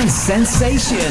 Dance Sensation.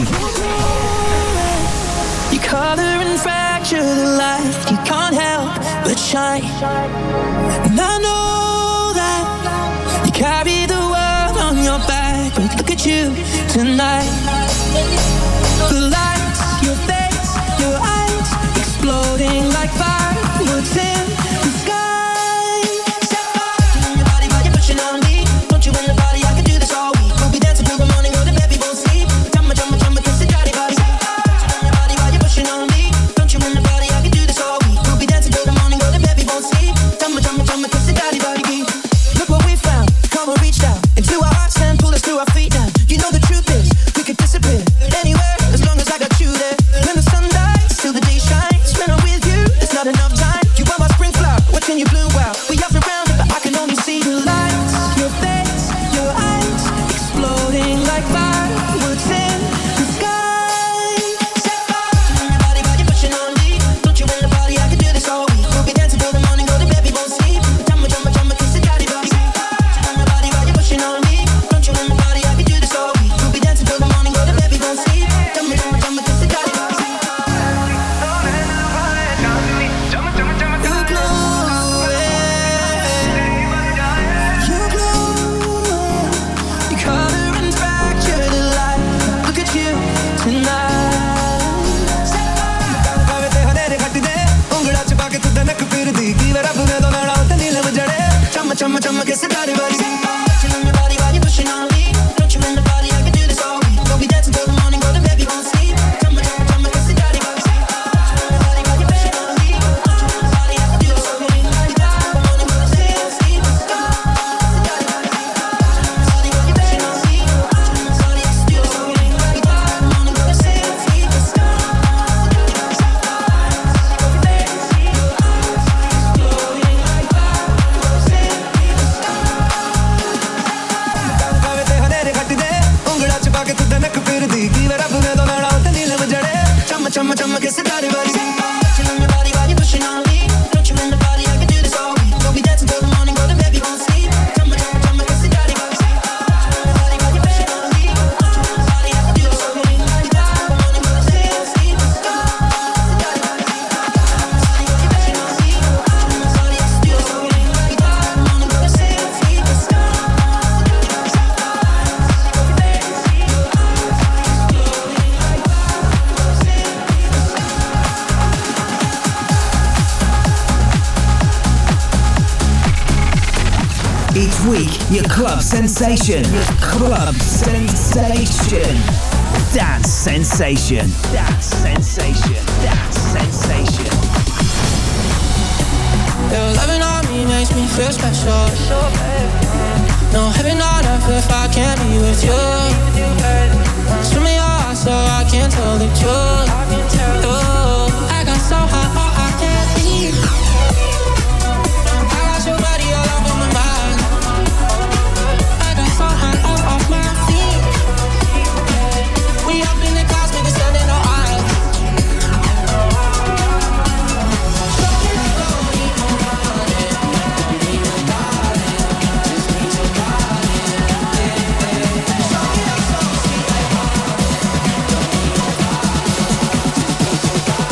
You color and fracture the light, you can't help but shine. And I know that you carry the world on your back, but look at you tonight. The lights, your face, your eyes, exploding like fireworks in the sky. Set fire in your body while you're pushing on me. Don't you in the body, I can do this all week. We'll be dancing till the morning, go to bed, we won't sleep. Jumma, jumma, jumma, kiss the daddy body. In your body while you're pushing on me. Don't you in the body, I can do this all week. We'll be dancing till the morning, go to bed, we won't sleep. Jumma, jumma, jumma, kiss the daddy body. Look what we found, come on, reach down into our hearts and pull us through our feet now. You know the truth is, we could disappear anywhere as long as I got you there. When the sun dies, till the day shines. When I'm with you, it's not enough time. You are my spring flower, watching you bloom well. We are surrounded, but I can only see the lights. Your face, your eyes, exploding like fireworks in the sky. Set fire in your body while you're pushing on me. Don't you in the body, I can do this all week. We'll be dancing till the morning, go to bed, we won't sleep. Jumma, jumma, jumma, kiss the daddy body. In your body while you're pushing on me. Don't you in the body, I can do this all week. We'll be dancing till the morning, go to bed, we won't sleep. Jumma, jumma, jumma, kiss the daddy body. Chumma chumma kiss the daddy body. Touching on your body while you're pushing on me. Don't you in the body, I can do this all week. We'll be dancing till the morning, go to bed, we won't sleep. Chumma chumma chumma kiss the daddy body. Touching on your body while you're pushing on me. Don't you in the body, I can do this all week. We'll be dancing till the morning, go to bed, we won't sleep. Daddy body. Body while you're pushing on me. Don't you in the body, I can do this all week. We'll be dancing till the morning, go to bed, we won't sleep. Chumma chumma kiss the daddy body. Touching on your body while you're pushing on me. Don't you in the body, I can do this all week. We'll be dancing till the morning, go to bed, we won't sleep. Chumma chumma chumma kiss the daddy body. Touching on your body while you're pushing on me. Don't you in the body, I can do this all week. We'll be dancing till the morning, go to bed, we won't sleep. Daddy body. Body while you're pushing on me. Don't you in the body, I can do this all week. We'll be dancing till the morning, go to bed, we won't sleep. Each week, your club sensation. Your club sensation. Dance sensation. Dance sensation. Dance sensation. Your loving on me makes me feel special. No heaven on earth if I can't be with you. Swim me your heart so I can't tell the truth. Oh, I got so hot, oh, I can't breathe. I got your body all over my mind. I got so hot, all off my feet. We up in the clouds with the sun in our eyes. Don't need nobody, don't need nobody, just need your body. Show me that so sweet like honey. Don't need nobody, just need your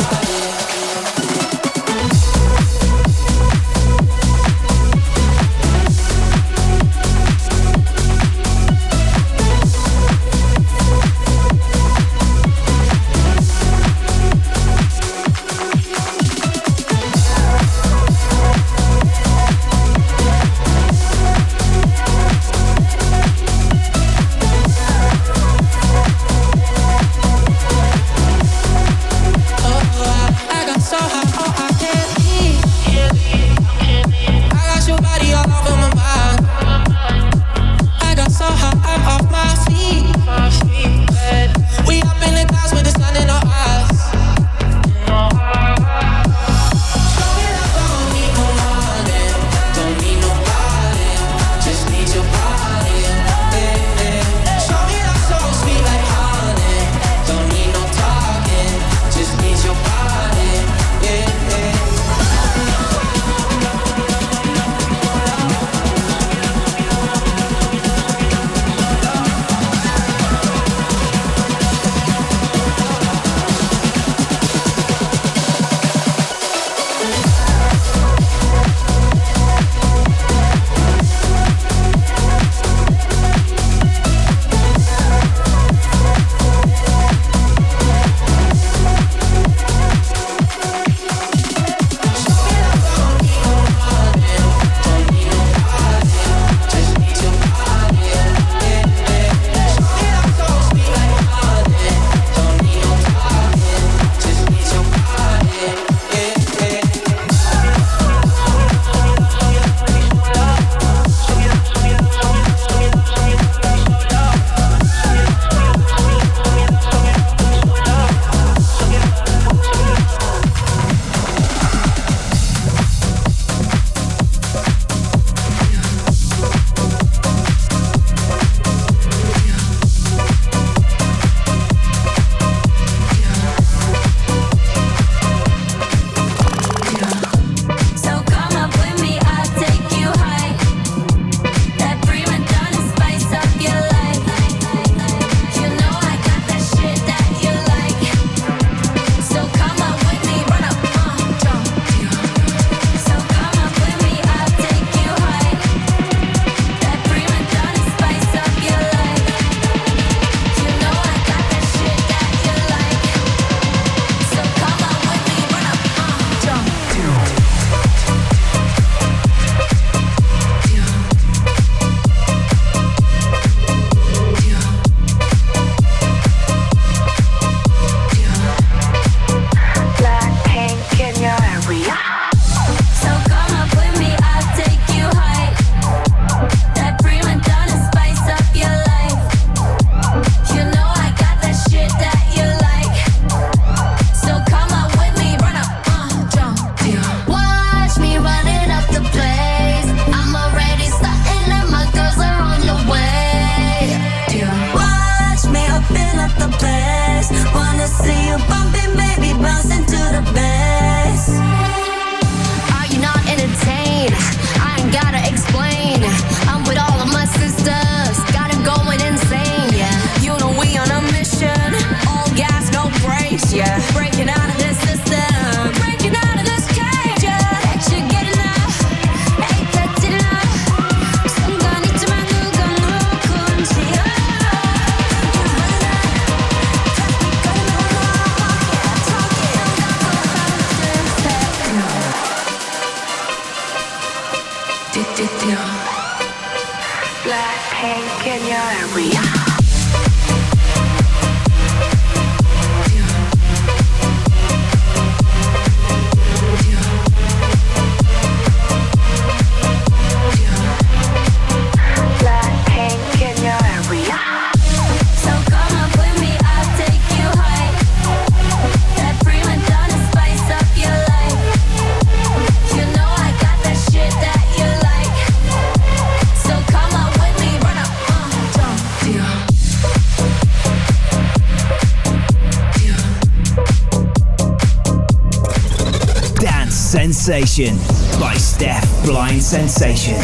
Sensation by Steph Blind Sensation.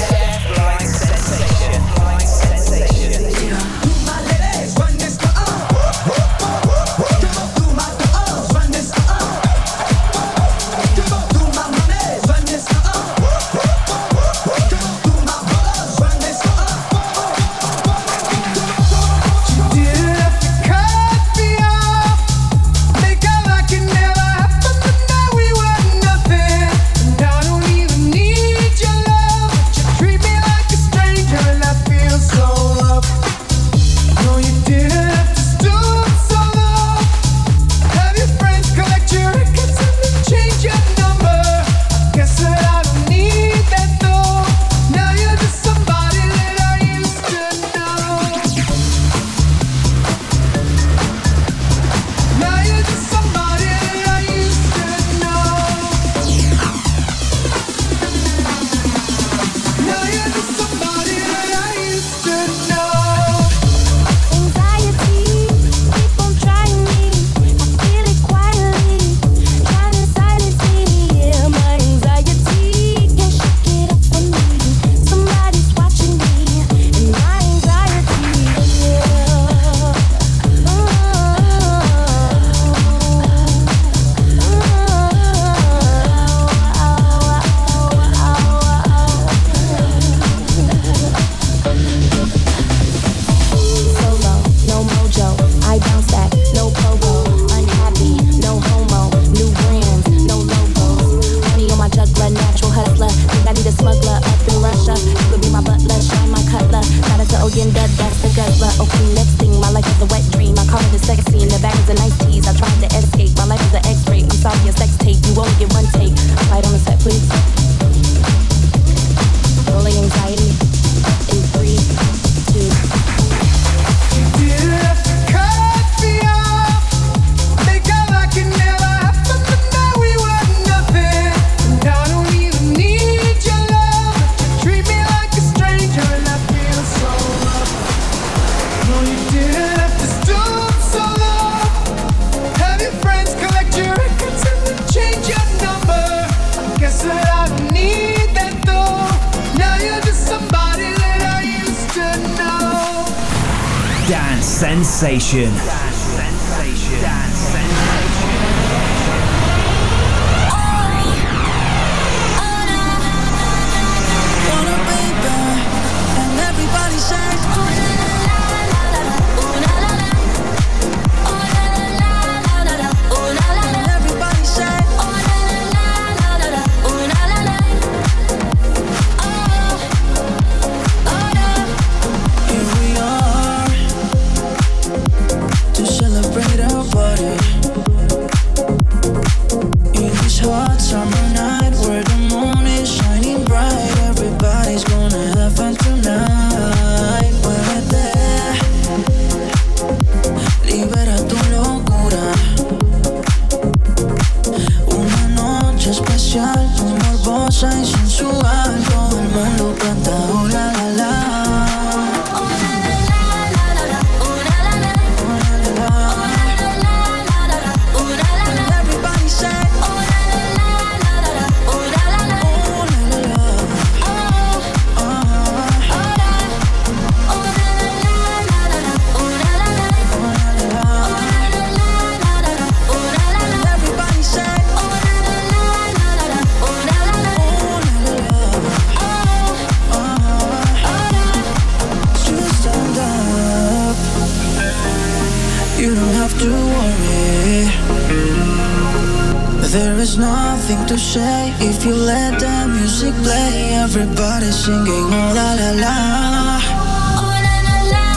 Sensation. To say if you let the music play, everybody singing oh la la la, oh la la la.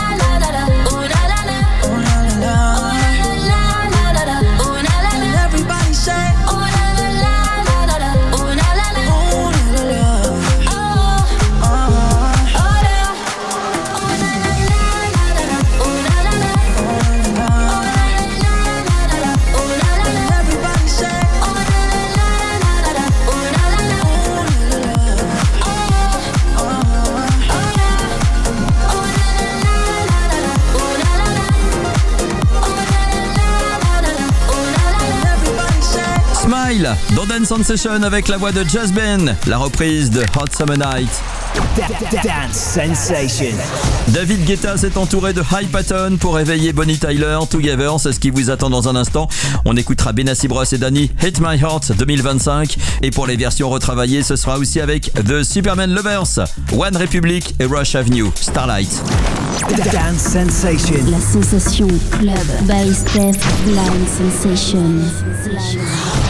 Style dans Dance Sensation avec la voix de Jasmine, la reprise de Hot Summer Night. Dance Sensation. David Guetta s'est entouré de High Pattern pour réveiller Bonnie Tyler. Together, c'est ce qui vous attend dans un instant. On écoutera Benassi Bros et Danny Hit My Heart 2025. Et pour les versions retravaillées, ce sera aussi avec The Superman Lovers, One Republic et Rush Avenue, Starlight. Dance Sensation. La sensation club by Steph Blind Sensation.